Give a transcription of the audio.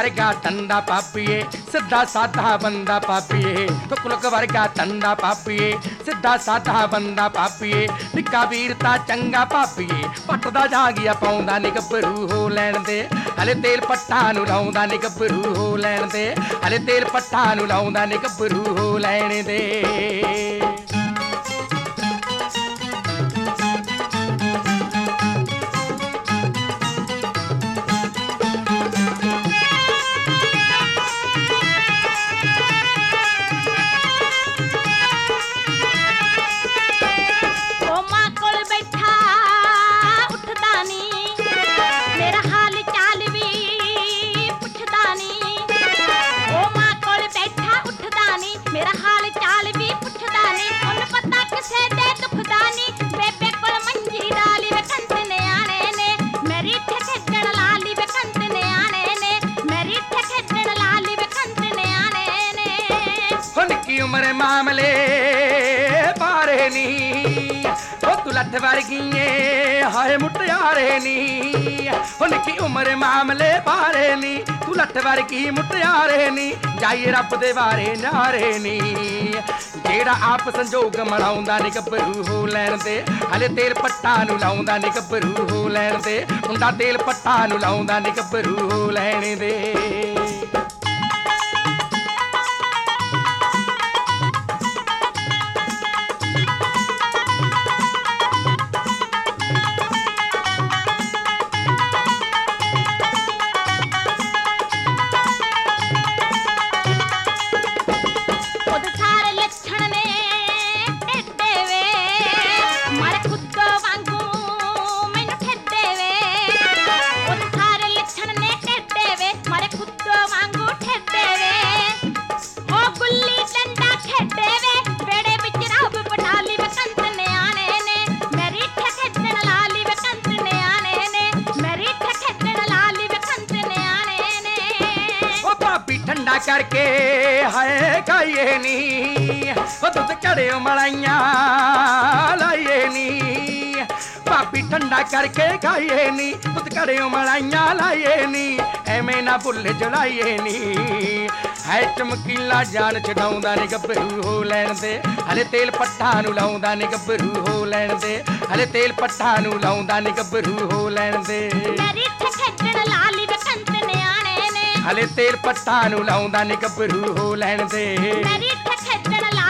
वर्गा टंडा पापीए सीधा साधा बंदा पापीए तुकलुक वर्गा टंडा पापीए सीधा साधा बंदा पापीए निक्का वीर ता चंगा पापीए पटदा जागिया पाउंदा नी गभरू हो लैण दे हले तेल पट्टा नूं लाउंदा नी गभरू हो लैण दे हले तेल पट्टा नूं लाउंदा नी गभरू हो लैण दे उमरे मामले पारे नी तू लठ वर्गिए हाय मुटियारे नी उनकी उम्र मामले पारे नी तू लठ वर्गी मुटियारे नी जाइए रब दे बारे नारे नी जेड़ा आप संजोग मलाउंदा नी गभरू हो लैण दे हले तेल पट्टा नूं लाउंदा नी गभरू हो लैण दे मुंडा तेल पट्टा नूं लाउंदा नी गभरू हो लैण दे करके हाय खाइए नी दुध घड़े मलाइया लाइए नी भाभी ठंडा करके खाइए नी दुध घड़े मलाइया लाइए नी एवें ना भुल जलाइए नी है चमकीला जान छडाउंदा नी गभरू हो लैण दे हले तेल पट्टा नूं लाउंदा नी गभरू हो लैण दे हले तेल पट्टा नूं लाउंदा नी गभरू हो लैण दे हले तेल पट्टा नूं लाउंदा नी गभरू हो लैण दे